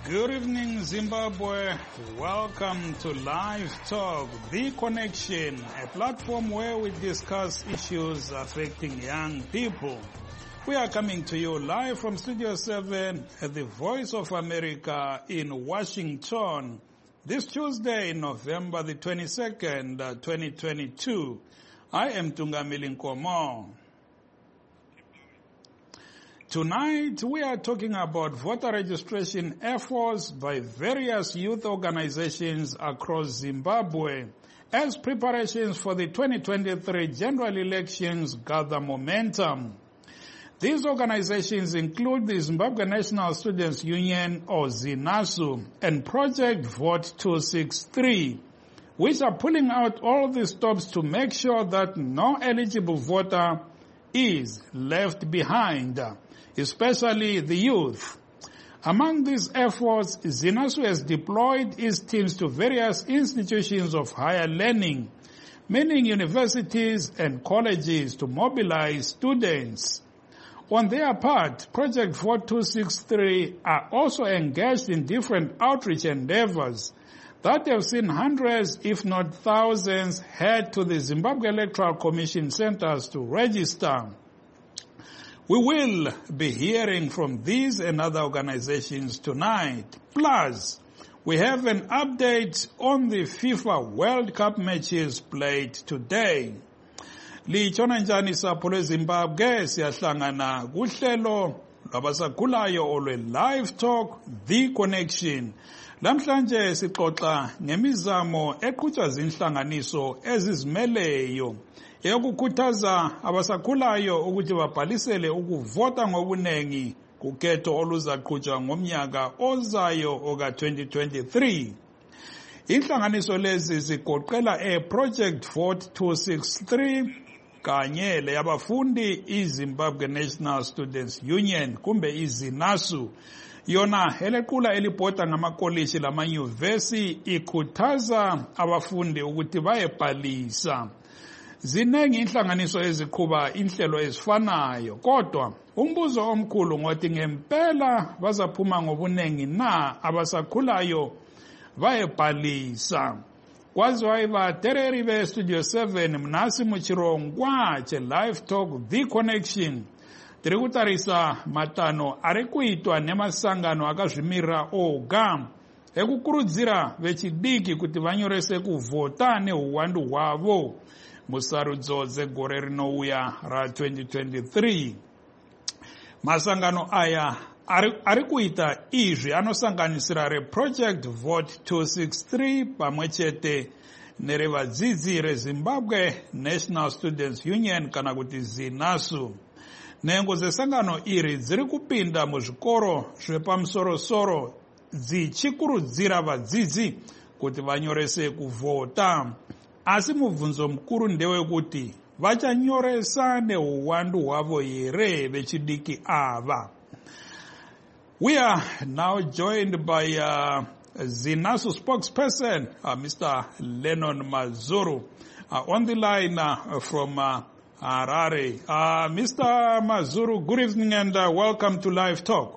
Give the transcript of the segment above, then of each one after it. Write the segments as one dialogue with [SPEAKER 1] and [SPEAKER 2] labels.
[SPEAKER 1] Good evening, Zimbabwe. Welcome to Live Talk, The Connection, a platform where we discuss issues affecting young people. We are coming to you live from Studio 7 at the Voice of America in Washington. This Tuesday, November the 22nd, 2022. I am Tungamili Nkomo. Tonight, we are talking about voter registration efforts by various youth organizations across Zimbabwe as preparations for the 2023 general elections gather momentum. These organizations include the Zimbabwe National Students Union, or ZINASU, and Project Vote 263, which are pulling out all the stops to make sure that no eligible voter is left behind, especially the youth. Among these efforts, ZINASU has deployed its teams to various institutions of higher learning, meaning universities and colleges, to mobilize students. On their part, Project 4263 are also engaged in different outreach endeavors that have seen hundreds, if not thousands, head to the Zimbabwe Electoral Commission centers to register. We will be hearing from these and other organizations tonight. Plus, we have an update on the FIFA World Cup matches played today. Lichona njani sapho lweZimbabwe, siyahlangana kuhlelo lwabasakhulayo olwe Live Talk, The Connection. Namhlanje sixoxa ngemizamo eqhutshwa zinhlanganiso ezizimeleyo eyokukhuthaza abasakhulayo ukuthi babhalisele ukuvota ngobunengi kukhetho oluzaqhutshwa ngomnyaka ozayo oka-2023. Inhlanganiso lezi zigoqela Project Vote 263 kanye leyabafundi iZimbabwe National Students Union kumbe iZINASU, yona elequla elibhoda ngamakolishi lamanyuvesi ikhuthaza abafundi ukuthi bayebhalisa. Zinengi inhlanganiso eziqhuba inhlelo ezifanayo, kodwa umbuzo omkhulu ngothi ngempela bazaphuma ngobunengi na abasakhulayo bayebhalisa. Kwaziwa batereri be Studio 7 Mnasi Muchirongwa che Live Talk The Connection. Tiri kutarisa matano ari kuitwa nemasangano akazvimira oga ekukurudzira vechidiki kuti vanyorese kuvhota neuwandu hwavo musarudzo dzegore rinouya ra2023. Masangano aya ari kuita izvi anosanganisira reProject Vote 263 pamwechete nerevadzidzi reZimbabwe National Students Union kana kuti ZINASU. Nhengo dzesangano iri dziri kupinda muzvikoro zvepamusoro-soro dzichikurudzira vadzidzi kuti vanyorese kuvhota. Asi mubvunzo mukuru ndewekuti vachanyoresa neuwandu hwavo here vechidiki ava. We are now joined by ZINASU spokesperson, Mr. Lennon Mazuru, on the line from Harare. Mr. Mazuru, good evening and welcome to Live Talk.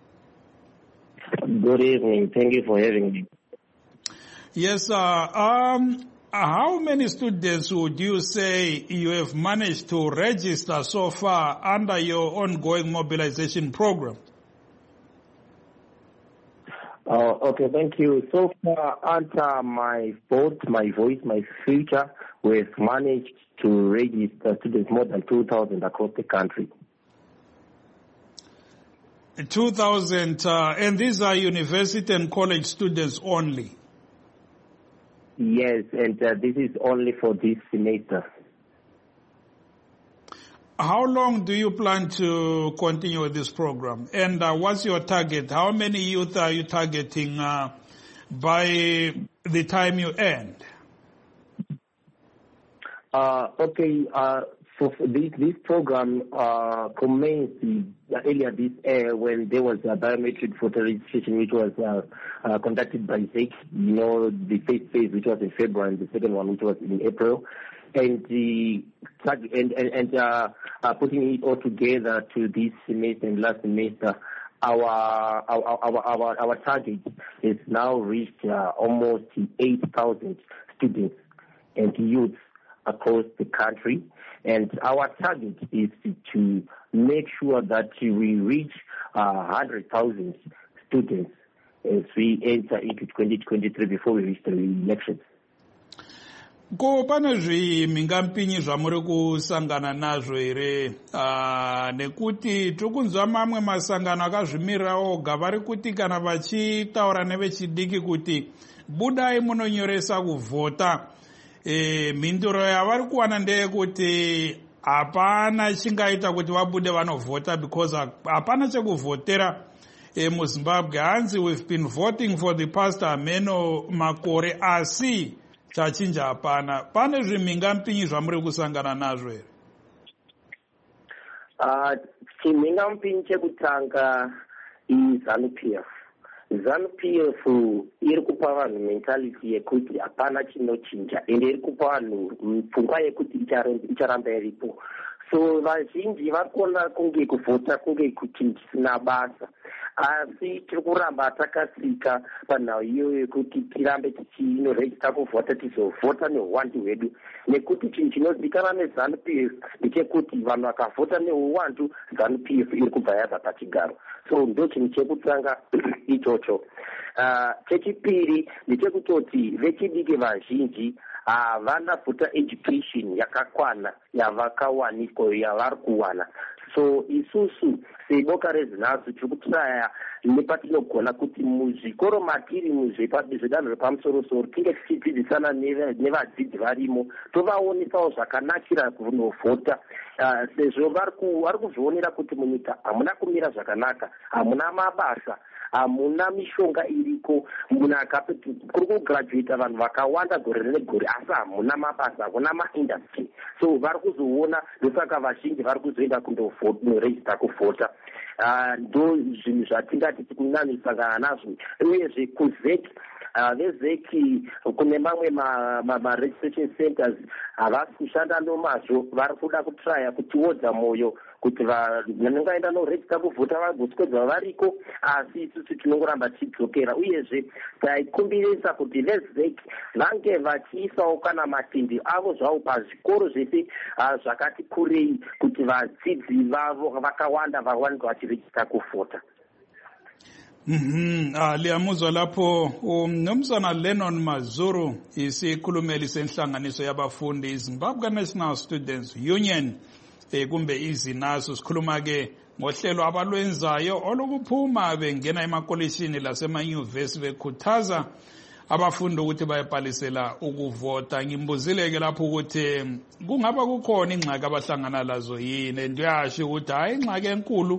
[SPEAKER 2] Good evening. Thank you for having me.
[SPEAKER 1] Yes, how many students would you say you have managed to register so far under your ongoing mobilization program?
[SPEAKER 2] Okay, thank you. So far, under my vote, my voice, my future, we've managed to register students more than 2,000 across the country.
[SPEAKER 1] 2,000, and these are university and college students only?
[SPEAKER 2] Yes, and this is only for this semester.
[SPEAKER 1] How long do you plan to continue with this program? And what's your target? How many youth are you targeting by the time you end?
[SPEAKER 2] Okay, so this program commenced earlier this year when there was a biometric voter registration which was conducted by ZEC, the first phase which was in February and the second one which was in April. And putting it all together to this semester and last semester, our target is now reached almost 8,000 students and youths across the country. And our target is to make sure that we reach 100,000 students as we enter into 2023 before we reach the elections.
[SPEAKER 1] Ko pane zvimhingampinyi zvamuri kusangana nazvo here nekuti tokunzwa mamwe masangano akazvimirira oga vari kuti kana vachitaura nevechidiki kuti budai munonyoresa kuvhota, mhinduro yavari kuwana ndeyekuti hapana chingaita kuti vabude vanovhota because hapana chekuvhotera muZimbabwe. Hanzi we've been voting for the past ameno makore asi chachinja hapana. Pane zvimhingampinyi zvamuri kusangana nazvo here?
[SPEAKER 2] Chimhingampinyi chekutanga iZANU-PF. ZANU-PF iri kupa vanhu mentality yekuti hapana chinochinja ende iri kupa vanhu pfungwa yekuti icharamba iripo. So vazhinji vari kuona kunge kuvhota kunge kuchisina basa, asi tiri kuramba takasika panhau iyoyo yekuti tirambe tichinorejista kuvhota, tizovhota neuwandu hwedu, nekuti chinhu chinozivikanwa neZANU-PF ndechekuti vanhu vakavhota neuwandu, ZANU-PF iri kubva yabva pachigaro. So ndo chinhu chekutanga ichocho. Chechipiri ndechekutoti vechidiki vazhinji havana voter education yakakwana yavakawanikwa yavari kuwana. So isusu seboka rezinhazo tiri kutraya nepatinogona kuti muzvikoro matiri zvedanho repamusoro-soro tinge tichidzidzisana nevadzidzi varimo, tovaonesawo zvakanakira kunovhota, sezvo vari kuzvionera kuti munyika hamuna kumira zvakanaka, hamuna mabasa, hamuna mishonga iriko, kuri kugirajueta vanhu vakawanda gore negore asi hamuna mabasa, hamuna maindastry. So vari kuzoona, ndosaka vazhinji vari kuzoenda kunorejista kuvhota. Ndo zvinhu zvatingati tikunanisangana nazvo. Uyezve kuZEC, veZEC kune mamwe ma-registration centers havasi kushanda nomazvo, vari kuda kutraya kutiodza mwoyo kuti vanongaenda norejista kuvhota vagoswedza variko, asi isusu tinongoramba tichidzokera. Uyezve taikumbirisa kuti veZEC vange vachiisawo kana matindi avo zvavo pazvikoro zvese zvakati kurei kuti vadzidzi vavo vakawanda vawanikwa vachirejista kuvhota.
[SPEAKER 1] Liyamuzwa lapho uMnumzana Lennon Mazuru, isikhulumeli senhlanganiso yabafundi Zimbabwe National Students Union, kumbe izinaso. Sikhuluma ke ngohlelo abalwenzayo olukuphuma bengena emakolishini lasemanyuvesi bekhuthaza abafundi ukuthi bayebhalisela ukuvota. Ngimbuzile ke lapho ukuthi kungaba kukhona ingxaki abahlangana lazo yini, ndiyasho ukuthi hayi ingxaki enkulu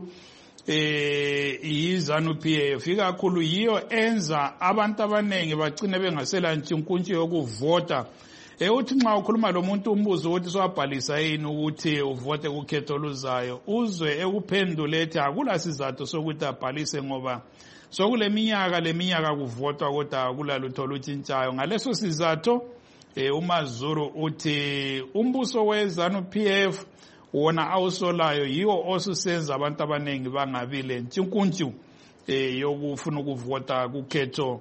[SPEAKER 1] iZANU-PF ikakhulu yiyo enza abantu abaningi bagcine bengasela ntshinkuntshe yokuvota. Uthi nxa ukhuluma lo muntu umbuzo ukuthi sowabhalisa yini ukuthi uvote kukhetho oluzayo, uzwe ekuphendule ethi akula sizathu sokuthi abhalise ngoba sokule minyaka kuvotwa kodwa akula lutho olutshintshayo. Ngaleso sizathu uMazuru uthi umbuso weZANU-PF wona awusolayo yiwo osusenza abantu abaningi bangabile ntshinkuntshu yokufuna ukuvota kukhetho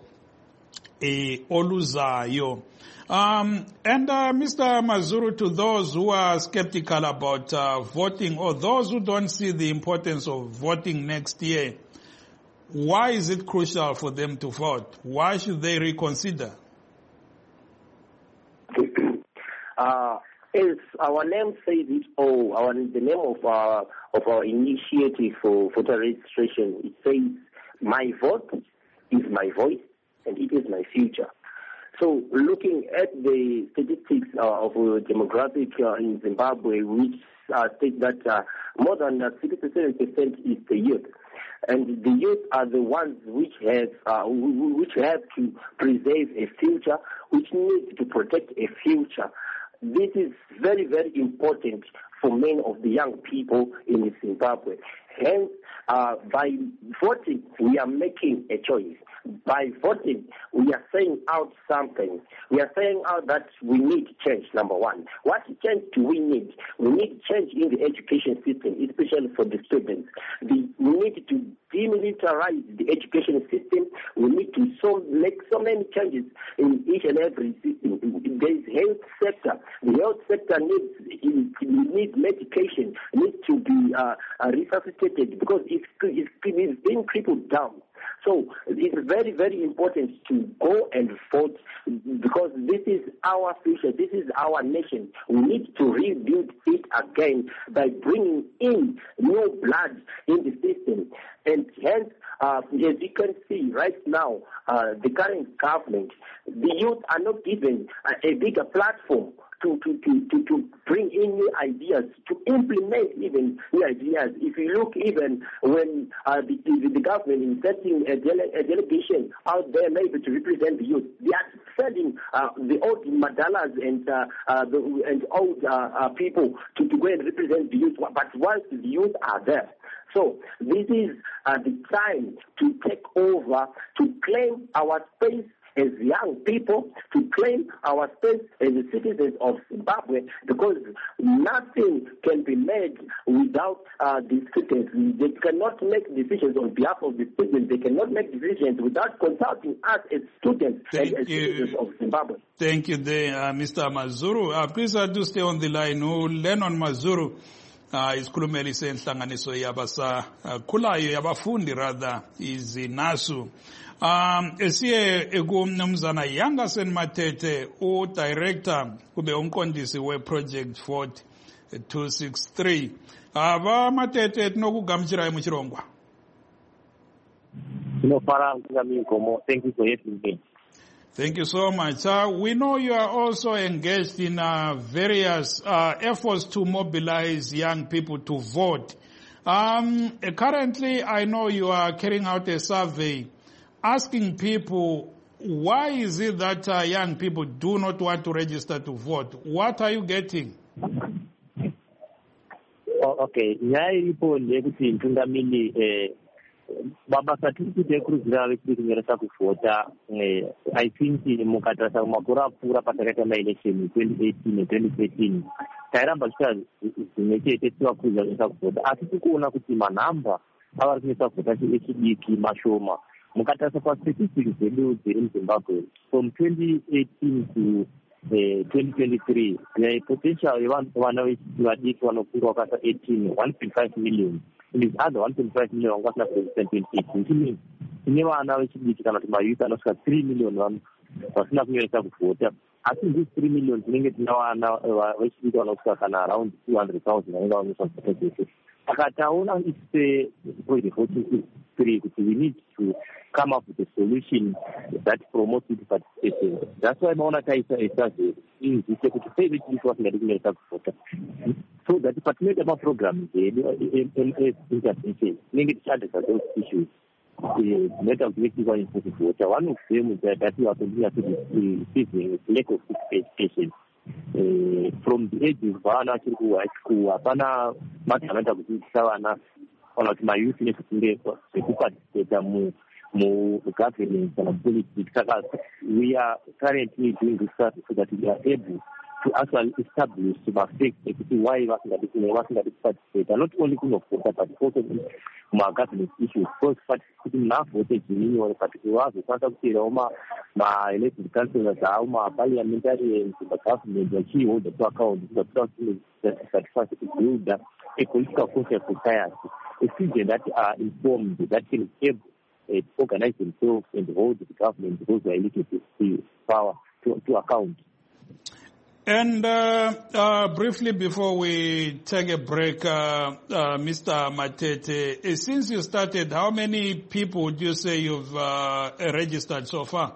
[SPEAKER 1] oluzayo. And Mr. Mazuru, to those who are skeptical about voting or those who don't see the importance of voting next year, why is it crucial for them to vote? Why should they reconsider?
[SPEAKER 2] As our name says it all, the name of our initiative for voter registration, it says, "My vote is my voice and it is my future." So looking at the statistics of demographic in Zimbabwe, which state that more than 67% is the youth. And the youth are the ones which have to preserve a future, which need to protect a future. This is very, very important for many of the young people in Zimbabwe. Hence, by voting, we are making a choice. By voting, we are saying out something. We are saying out that we need change, number one. What change do we need? We need change in the education system, especially for the students. We need to demilitarize the education system. We need to make so many changes in each and every system. There is health sector. The health sector needs medication, needs to be resuscitated because it's being crippled down. So it's very, very important to go and vote because this is our future. This is our nation. We need to rebuild it again by bringing in new blood in the system. And hence, as you can see right now, the current government, the youth are not given a bigger platform to bring in new ideas, to implement even new ideas. If you look even when the government is setting a delegation out there maybe to represent the youth, they are sending the old madalas and old people to go and represent the youth. But once the youth are there, so this is the time to take over, to claim our space as young people, to claim our space as the citizens of Zimbabwe, because nothing can be made without the citizens. They cannot make decisions on behalf of the students. They cannot make decisions without consulting us as students and as citizens of Zimbabwe.
[SPEAKER 1] Thank you there, Mr. Mazuru. Please do stay on the line. Lennon Mazuru isikhulumeli senhlanganiso yabasakhulayo yabafundi rather izinasu. Esiye kumnumzana Yangasen Matete, director kube umqondisi we-Project Fort 263. Aba Matete tinokugamuchira muchirongwa.
[SPEAKER 3] Thank you for having me.
[SPEAKER 1] Thank you so much. We know you are also engaged in various efforts to mobilize young people to vote. Currently, I know you are carrying out a survey asking people, why is it that young people do not want to register to vote? What are you getting?
[SPEAKER 3] Okay. Babasa tiri kuruzira vekunyeresa kuvhota. I think mukatarisa makore apfuura patakaita maelection 2018 ne2013 tairamba zvimwe chete tivakuruzira kuvhota, asi tikuona kuti manhamba avari kunyeresa kuvhota echidiki mashoma. Mukatarisa pastatistics dzedu dziri muZimbabwe from 2018 to 2023, the potential vana vechidiki vanokura vakasa 18, 1.5 million. It is other 1.5 million vasina kuregister 2018. Which means tine vana vechidiki kana kuti mayouth anosvika 3 million vasina kunyoresa kuvhota. Asi these 3 million tinenge tina vana vechidiki vanosvika kana around 200,000 vanenge vanyoresa kuvhota zvese. Saka taona it's Project 423 kuti we need to come up with a solution that promotes youth participation. That's why maona taisa esaze inzise kuti sei vechidiki vasingadi kunyoresa kuvhota. So that patinoita maprogram intervention tinenge tichiadresa those issues dzinoita kuti vechidiki vanyorese kuvhota. One of them that we are receiving lack of education. From the age of vana chiri kuhigh school hapana mati anoita kudzidzisa vana kana kuti mayouth nekunge zvekuparticipata mugovernance kana politics. Saka we are currently doing research so that we are able to actually establish mafacts ekuti why vasingadi kuparticipate, not only kunovhota but also governance issues. Because kuti munhu avhote zvininyore but vazokwanisa kuteerawo ma-elected councillors avo, ma-parliamentarians, ma-government vachiholda to account that to build a political conscious society, a citizen that are informed, that can able to organize themselves and hold the government, those who are elected to power to account.
[SPEAKER 1] And briefly before we take a break, Mr. Matete, since you started, how many people would you say you've registered so far?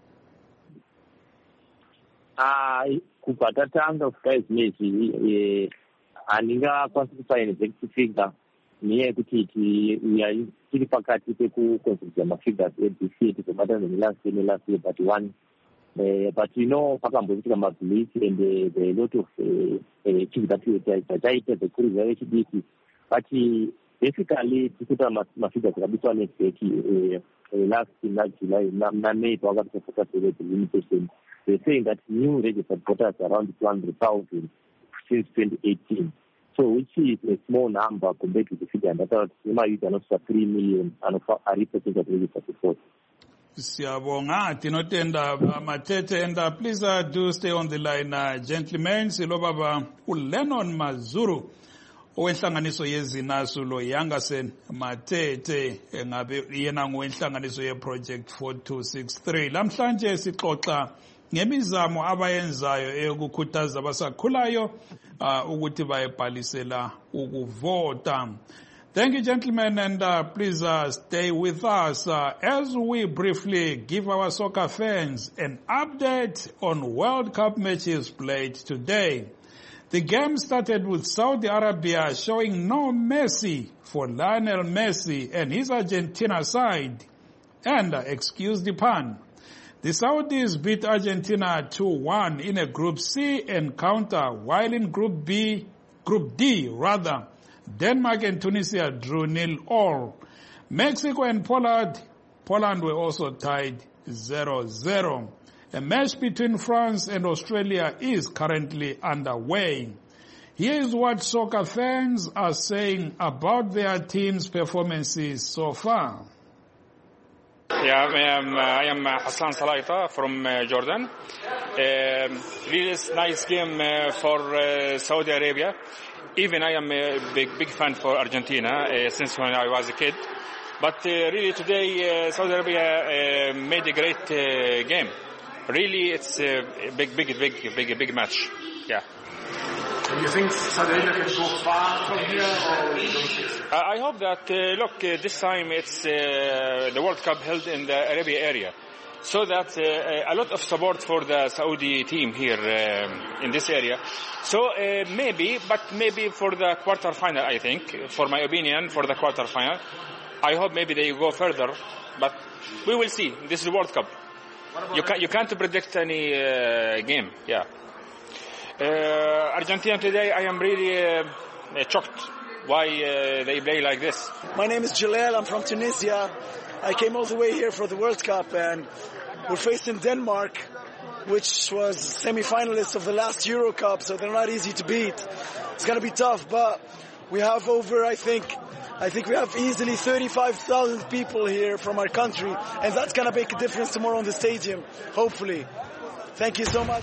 [SPEAKER 3] Kubva tatanga kusvika izvinezvi handingakwanisi kupa exact figure nenyaya yekuti tiri pakati pekuconsolidate mafigures eBC tizobatana nelast year but one. But you know, pakamboitika mabelief and a lot of things that taita dzekuruza vechidiki. But basically tikuta mafika kabisa ni last July na May wakati focus on the limitation. They're saying that new registered voters around 200,000 since 2018. So which is a small number compared to the figure that you can also 3 million and are represented registered to vote.
[SPEAKER 1] Siyabonga tinotenda Matete, and please do stay on the line, gentlemen. Silo baba uLennon Mazuru owenhlanganiso yezinasu lo Yangasen Matete engabe yena ngowenhlanganiso ye Project 4263. Lamhlanje sixoxa ngemizamo abayenzayo eyokukhuthaza abasakhulayo ukuthi bayebhalisela ukuvota. Thank you, gentlemen, and please stay with us as we briefly give our soccer fans an update on World Cup matches played today. The game started with Saudi Arabia showing no mercy for Lionel Messi and his Argentina side. And, excuse the pun, the Saudis beat Argentina 2-1 in a Group C encounter, while in Group D, Denmark and Tunisia drew 0-0. Mexico and Poland were also tied 0-0. A match between France and Australia is currently underway. Here is what soccer fans are saying about their team's performances so far.
[SPEAKER 4] Yeah, I am Hassan Salaita from Jordan. Really nice game for Saudi Arabia. Even I am a big fan for Argentina since when I was a kid. But really today Saudi Arabia made a great game. Really, it's a big match. Yeah.
[SPEAKER 5] Do you think Saudi Arabia can go far from here, or you don't think so?
[SPEAKER 4] I hope that, this time it's the World Cup held in the Arabia area. So that a lot of support for the Saudi team here in this area. So maybe for the quarterfinal, I think, for my opinion, for the quarterfinal, I hope maybe they go further, but we will see. This is the World Cup. You can't predict any game. Yeah. Argentina today, I am really shocked why they play like this.
[SPEAKER 6] My name is Jalal. I'm from Tunisia. I came all the way here for the World Cup, and we're facing Denmark, which was semi-finalists of the last Euro Cup, so they're not easy to beat. It's going to be tough, but we have over, I think we have easily 35,000 people here from our country, and that's going to make a difference tomorrow in the stadium, hopefully. Thank you so much.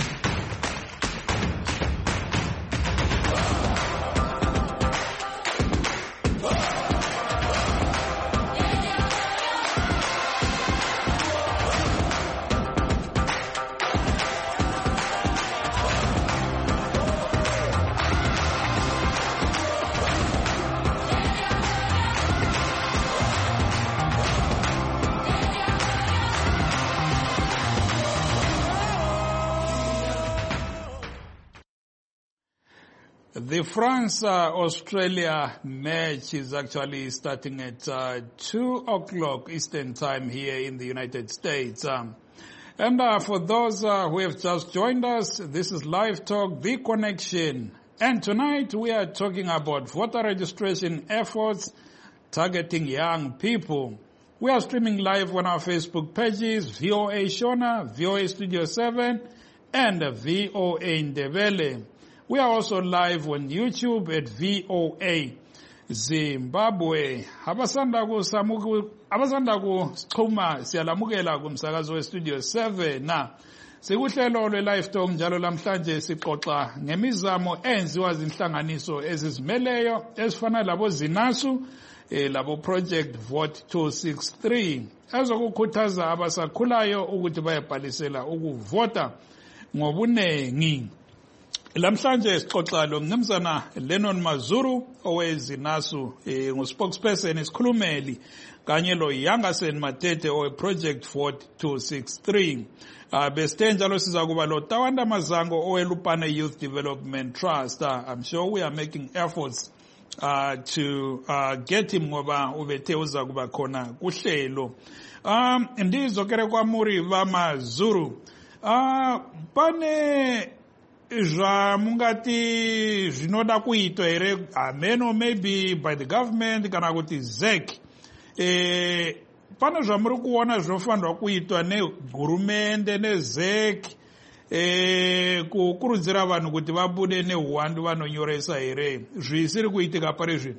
[SPEAKER 1] The France-Australia match is actually starting at 2 o'clock Eastern Time here in the United States. And for those who have just joined us, this is Live Talk, The Connection. And tonight we are talking about voter registration efforts targeting young people. We are streaming live on our Facebook pages, VOA Shona, VOA Studio 7, and VOA Ndebele. We are also live on YouTube at VOA Zimbabwe. Abasanda kuxhuma siyalamukela kumsakazo weStudio 7 na sekuhlelo lwe-Live Talk njalo lamhlanje sixoxa ngemizamo enziwa zinhlanganiso ezizimeleyo ezifana labo Zinasu labo Project Vote 263 ezokukhuthaza abasakhulayo ukuthi bayebhalisela ukuvota ngobunengi. Lamhlanje sixoxa lo mnumzana Lennon Mazuru owezinasu nguspokesperson isikhulumeli kanye lo Yangasen Matete owe Project 4263. Beste njalo siza kuba lo Tawanda Mazango owe Lupane Youth Development Trust. I'm sure we are making efforts to get him ngoba ubethe uza kuba khona kuhlelo. Ndizokere kwa muri va Mazuru. Pane zvamungati zvinoda kuitwa here hameno maybe by the government kana kuti ZEC pane zvamuri kuona zvinofanirwa kuitwa negurumende neZEC kukurudzira vanhu kuti vabude neuwandu vanonyoresa here zvisiri kuitika pari zvino?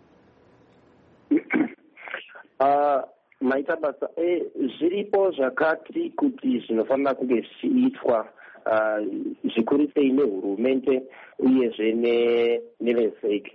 [SPEAKER 2] Maita basa zviripo zvakati kuti zvinofanira kunge zvichiitwa zvikuru sei nehurumende uyezve neveZEC.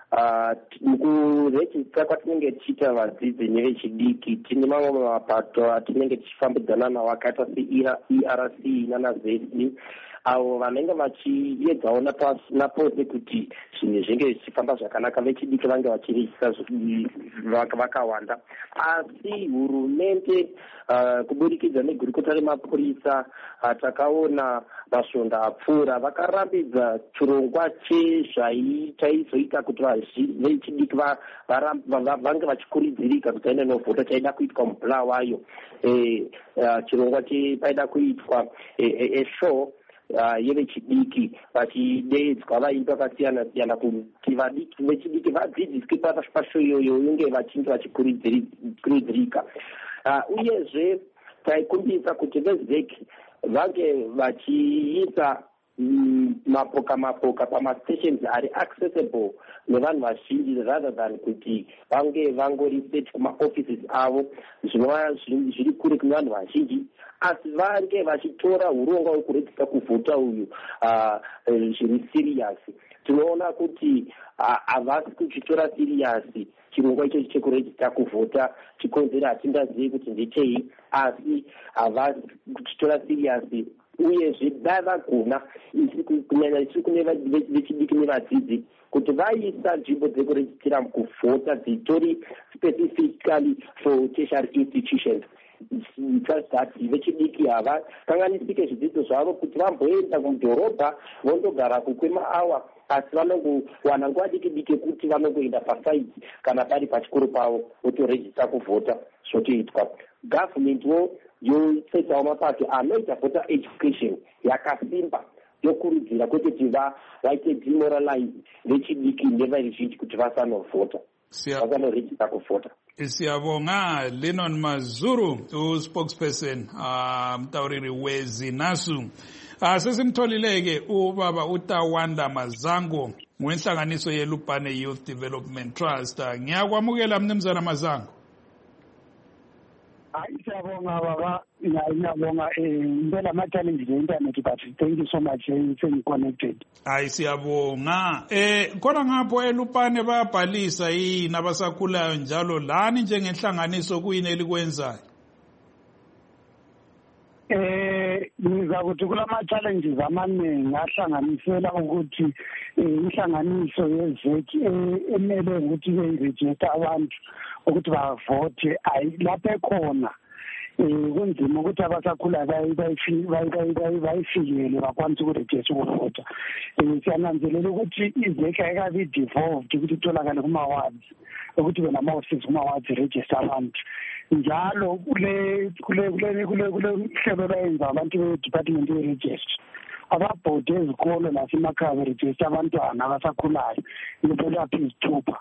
[SPEAKER 2] Mukurejista kwatinenge tichiita vadzidzi nevechidiki tine mamwe mapato atinenge tichifambidzana nawo akaita seERC nanaZEC avo vanenge vachiedzawo napose kuti zvinhu zvinge zvichifamba zvakanaka vechidiki vange vachirejista vakawanda. Asi hurumende kuburikidza negurukota remapurisa takaona masvondo apfuura vakarambidza chirongwa chaizoita kuti vechidiki vange vachikurudzirika kuti aende novhota chaida kuitwa muBulawayo. Chirongwa paida kuitwa eshow yevechidiki vachideedzwa vaimbi vakasiyana siyana kuti vechidiki vadzidziswe pasho iyoyo unge vachinge vachikurudzirika. Uyezve taikumbisa kuti veZEC vange vachiisa mapoka pamastations ari accessible nevanhu vazhinji rather than kuti vange vangoresearch kumaoffices avo zvinova zviri kure kune vanhu vazhinji, asi vange vachitora urongwa hwekurejista kuvhota uyu zviri serious. Tinoona kuti havasi kuchitora serious chirongwa ichochi chekurejista kuvhota chikonzera hatingazivi kuti ndechei, asi havasi kuchitora serious. Uyezve dai vagona kunyanya isiri kune vechidiki nevadzidzi kuti vaisa nzvimbo dzekurejistira kuvhota dzitori specifically for tertiary institutions such that vechidiki havakanganisike zvidzidzo zvavo kuti vamboenda mudhorobha vondogara kwemaawa, asi vanongowana nguva diki kuti vanongoenda pasaiti kana pari pachikoro pavo votorejista kuvhota zvotoitwa. Governmentwo yotsvetsawo mapato anoita voter education yakasimba yokurudzira kwete kuti vaite demoralize vechidiki neveruzhinji kuti vasanovhota vasanorejista kuvhota.
[SPEAKER 1] Siyabonga Lennon Mazuru, spokesperson mutauriri weZinasu. Sesimtholileke ubaba uTawanda Mazango wenhlanganiso yeLupane Youth Development Trust. Ngiyakwamukela mnumzana Mazango.
[SPEAKER 7] Siyabonga baba, ngiyabonga impela ama-challenges e-internet, but thank you so much for connected.
[SPEAKER 1] Siyabonga. Khona ngapho eLupane bayabhalisa yini abasakhulayo njalo lani njengenhlanganiso kuyini elikwenzayo?
[SPEAKER 7] Ngizakuthi kulama-challenges amaningi ahlanganisela ukuthi inhlanganiso yeZEC emele ukuthi beyirejiste abantu ukuthi bavote lapho ekhona kunzima ukuthi abasakhulayo bayifikele bakwanise ukurejista ukuvota. Siyananzelela ukuthi iZEC ayikabi devolved ukuthi itholakale kuma-wards ukuthi benama-offices kuma-wards irejiste abantu. Njalo kule hlelo layenza abantu be-department ye-register ababhode ezikolo nasemakhaya berejista abantwana abasakhulayo belapha izithupha.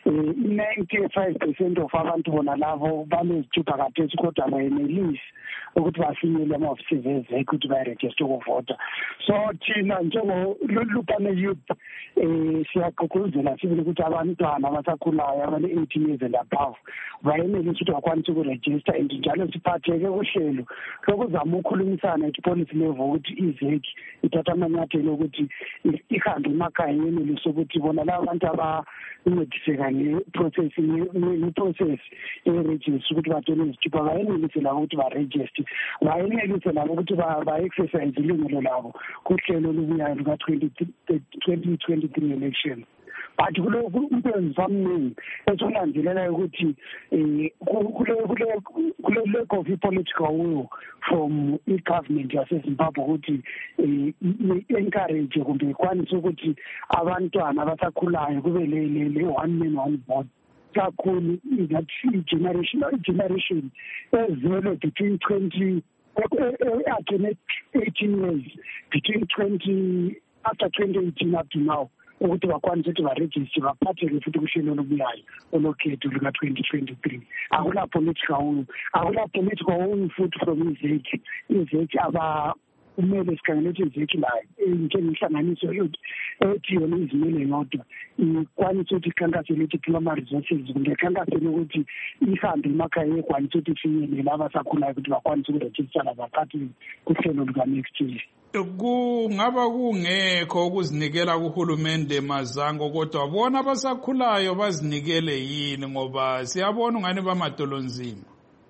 [SPEAKER 7] 95% of abantu bona lavo banezithupha kathesi kodwa bayenelisi ukuthi bafinyele ama-offices eZEC ukuthi bayirejiste ukuvota. So thina njengolupane youth siyagqugquzela sibili ukuthi abantwana abasakhulayo abane-18 years and above bayenelisi ukuthi bakwanise ukurejista, and njalo siphatheke kuhlelo lokuzama ukukhulumisana at policy level ukuthi iZEC ithatha amanyathelo ukuthi ihambe emakhaya yenelise ukuthi bona laba bantu abancediseka ngeprocess yerejista ukuthi bathole izithupha bayenelise labo ukuthi barejiste, bayenelise labo ukuthi ba-exercise ilungelo labo kuhlelo olubuyayo luka-2023 election. But umsebenzi wamningi esolandelelayo ukuthi kule lack of political will from i-government yaseZimbabwe ukuthi i-encourage kumbe ikwanise ukuthi abantwana abasakhulayo kube le one man one vote kakhulu ngathi i-generation ezelwe between 18 years, between after 2018 up to now ukuthi bakwanise ukuthi baregister baphatheke futhi kuhlelo olubuyayo olokhetho luka-2023. Akula political will futhi from izeki kumele sikhangele ukuthi izeki layo njengenhlanganiso ethi yona izimele yodwa ikwanise ukuthi ikhankasele ukuthi plumber resources ngekhankasele ukuthi ihambe emakhaya ekwanise ukuthi ifinyelele abasakhulayo ukuthi bakwanise ukurejistara baphatheke kuhlelo luka-next year.
[SPEAKER 1] Kungaba kungekho ukuzinikela kuhulumende Mazango, kodwa bona abasakhulayo bazinikele yini ngoba siyabona ungani bamadolonzima?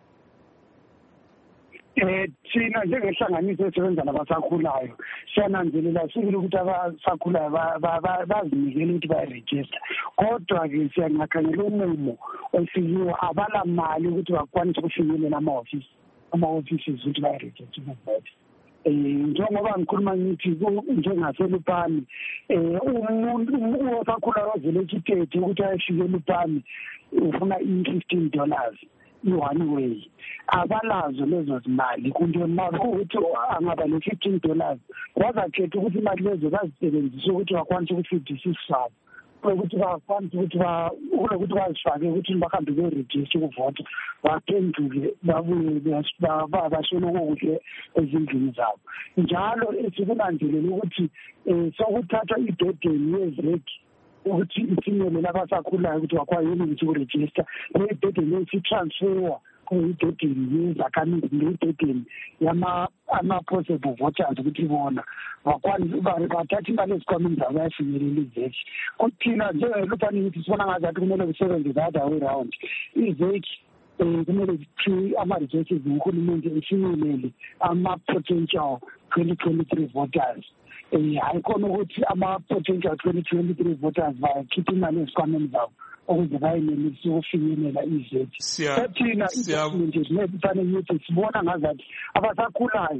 [SPEAKER 7] Thina njengenhlanganiso esebenza nabasakhulayo siyananzelela sibili ukuthi abasakhulayo bazinikele ukuthi bayaregister, kodwa-ke siyangakhangela umumo ofikiwe abala mali ukuthi bakwanise ukufinyelela ama-offices ukuthi bayaregister ukuvota. Njengoba ngikhuluma ngithi njengaselupani umuntu osakhulayo ozelekitete ukuthi ayefike elupani ufuna $15 i-one way. Abalazo lezo zimali kungemali ukuthi angaba ne-$15 wazakhetha ukuthi imali lezo bazisebenzise ukuthi bakwanise ukufidisa isifabo ukuthi bakwanise ukuthi bazifake ukuthi bahambe berejiste ukuvota baphenduke babuye bashone kokuhle ezindlini zabo. Njalo sikulandelela ukuthi sokuthathwa ibhedeni yezeki ukuthi ifinyelele abasakhulayo ukuthi bakwazi ukuthi ukurejista lebhedeni esitransferwa kuyibhedeni yezakhamizi lebhedeni ama-possible voters ukuthi bona bakwazi bathatha imali ezikhwameni zabo bayafinyelela izeki. Kuthina njengelupani ukuthi sibona ngazathi kumele kusebenze the other way round. Izeki kumele ama-resources uhulumende ifinyelele ama-potential 2023 voters. Hayikhona ukuthi ama-potential 2023 voters bakhipha imali ezikhwameni zabo ukuze bayenelise ukufinyelela izeki. Thina i-government ezinezifanele ukuthi sibona ngazathi abasakhulayo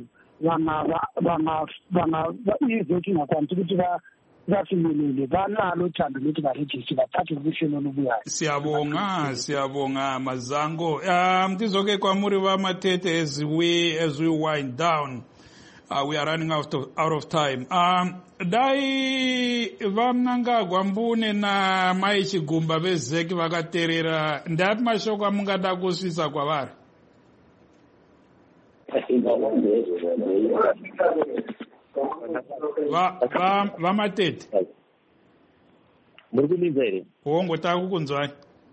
[SPEAKER 7] izeki ingakwanisi ukuthi bafinyelele banalo uthando lokuthi barejiste bathathe kuhlelo olubuyayo.
[SPEAKER 1] Siyabonga Mazango. Ndizoke kwamuri bamatete as we wind down. We are running out of time. Dai vamnanga gwambune na maichigumba bezeki vakaterera ndati mashoko amungada kusvisa kwavari. Vamatete
[SPEAKER 3] muri kulinza here
[SPEAKER 1] wongotaka kukunzwai.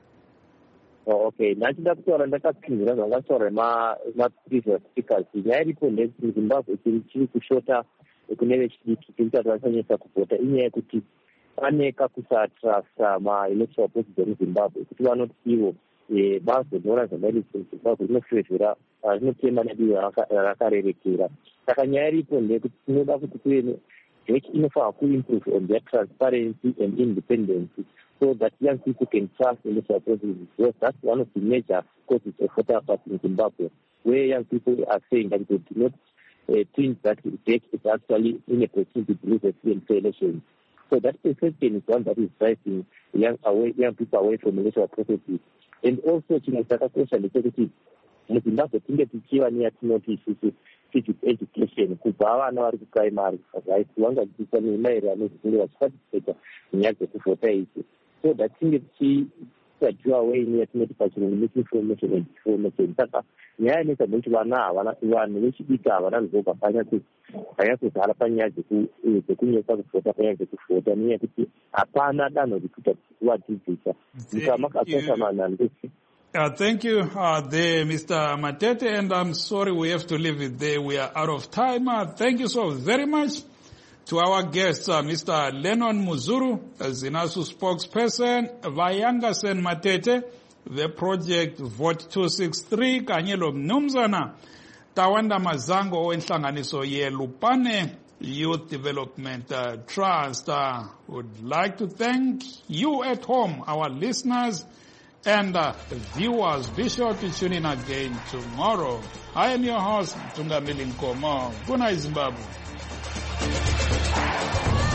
[SPEAKER 3] Okay, nachida kutora ndakapinzira zvangataura ma-previous speakers nyaya iripo muzimbabwe chiri kushota kune vechidiki chekuti vanonyanyisa kuvhota inyaya yekuti pane kakusatrasta ma-electoral process emuzimbabwe kuti vanoti ivo bazonyora zvamaelections muzimbabwe rinofevhera rinotema nedivi rakarerekera. Saka nyaya iripo ndeyekuti tinoda kuti kuve veki inofanira kuimprove on their transparency and independence so that young people can trust in the processes. Because that's one of the major causes of voter apathy in Zimbabwe, where young people are saying that they do not think that the DEC is actually in a position to lose a free and fair election. So that perception is one that is driving young people away from electoral processes. And also, especially muzimbabwe tinge tichiva neyatinoti isusu physical education kubva vana vari kuprimary right vangadzidziswa nemaererano nezvinenge vachiparticipata munyaya dzekuvhota idzi so that tinge tichadyiwa away neyatinoti pachirungu misinformation and information. Saka nyaya yanetsa nekuti vanhu vechidiki havana ruzivo rwakanyatsodzara panyaya dzekunyesa kuvhota panyaya dzekuvhota nenyaya yekuti hapana danho rekuita kuvadzidzisa nyika makasasa manhambesi.
[SPEAKER 1] Thank you there, Mr. Matete, and I'm sorry we have to leave it there. We are out of time. Thank you so very much to our guests, Mr. Lennon Muzuru, ZINASU spokesperson, Vayangasen Matete, the project Vote 263, Kanyelo Mnumzana, Tawanda Mazango, Oenhlanganiso Yelupane Youth Development Trust. Would like to thank you at home, our listeners, and viewers. Be sure to tune in again tomorrow. I am your host, Tungamili Nkomo. Good night, Zimbabwe.